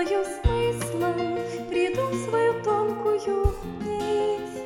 черпаю смыслом, приду в свою тонкую нить.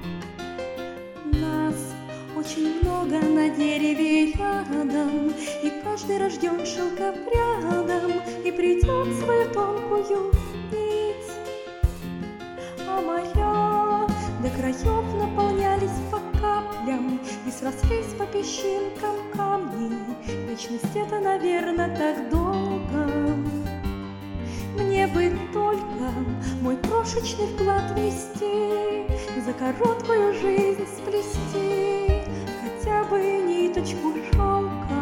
Нас очень много на дереве рядом, и каждый рожден шелкопрядом, и придет в свою тонкую нить. А моря до краев наполнялись по каплям и срослись по песчинкам камни. Вечность — это, наверное, так долго. Мне бы только мой крошечный вклад внести, за короткую жизнь сплести хотя бы ниточку шелка.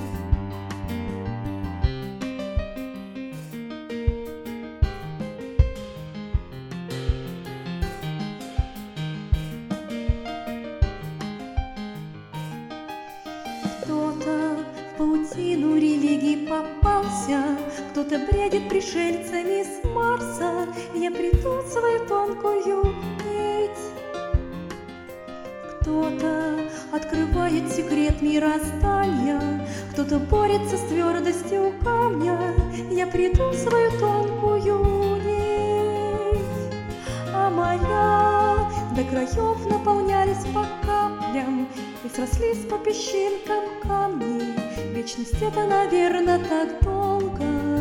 Кто-то в паутину религий попался, кто-то бредит пришельцами с Марса. Я приду в свою тонкую нить. Кто-то открывает секрет мироздания, кто-то борется с твердостью камня. Я приду в свою тонкую нить. А моря до краев наполнялись по каплям и срослись по песчинкам камни. Вечность — это, наверное, так долго.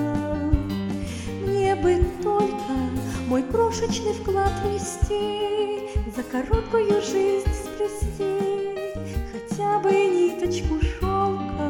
Мне бы только мой крошечный вклад внести, за короткую жизнь сплести хотя бы ниточку шелка.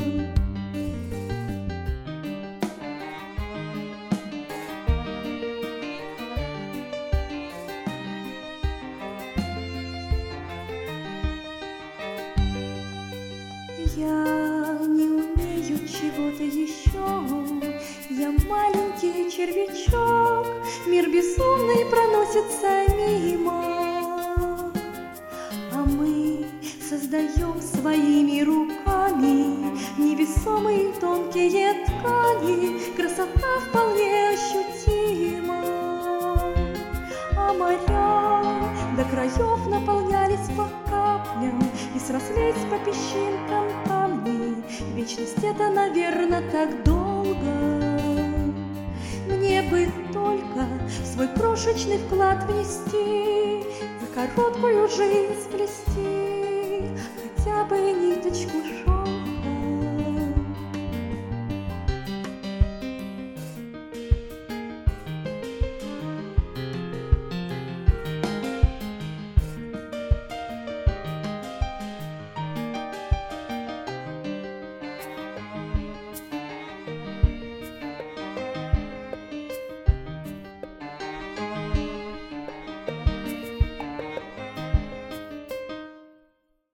Я не умею чего-то еще, я маленький червячок, мир безумный проносится мимо, а мы создаем своими руками невесомые тонкие ткани, красота вполне ощутима. А моря до краев наполнялись по каплям и срослись по песчинкам камни. Вечность — это, наверное, так долго. Мне бы только свой крошечный вклад внести, за короткую жизнь сплести хотя бы ниточку